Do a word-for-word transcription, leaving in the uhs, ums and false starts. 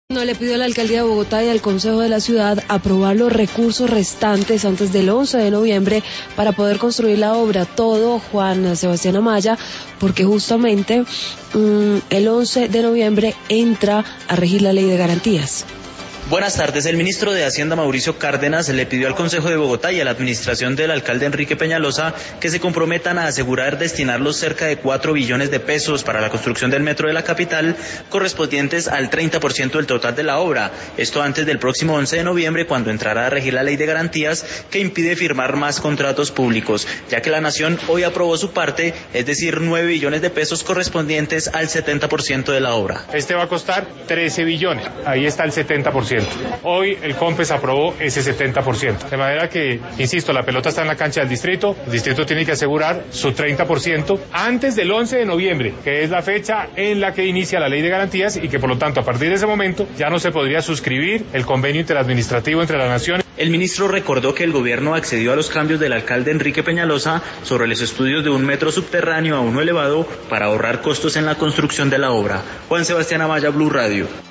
No le pidió a la Alcaldía de Bogotá y al Consejo de la Ciudad aprobar los recursos restantes antes del once de noviembre para poder construir la obra. Todo Juan Sebastián Amaya, porque justamente mmm, el once de noviembre entra a regir la Ley de Garantías. Buenas tardes. El ministro de Hacienda, Mauricio Cárdenas, le pidió al Consejo de Bogotá y a la administración del alcalde Enrique Peñalosa que se comprometan a asegurar destinar los cerca de cuatro billones de pesos para la construcción del metro de la capital, correspondientes al treinta por ciento del total de la obra. Esto antes del próximo once de noviembre, cuando entrará a regir la Ley de Garantías, que impide firmar más contratos públicos, ya que la Nación hoy aprobó su parte, es decir, nueve billones de pesos correspondientes al setenta por ciento de la obra. Este va a costar trece billones, ahí está el setenta por ciento. Hoy el COMPES aprobó ese setenta por ciento. De manera que, insisto, la pelota está en la cancha del distrito. El distrito tiene que asegurar su treinta por ciento antes del once de noviembre, que es la fecha en la que inicia la Ley de Garantías y que, por lo tanto, a partir de ese momento ya no se podría suscribir el convenio interadministrativo entre la Nación. El ministro recordó que el gobierno accedió a los cambios del alcalde Enrique Peñalosa sobre los estudios de un metro subterráneo a uno elevado para ahorrar costos en la construcción de la obra. Juan Sebastián Amaya, Blue Radio.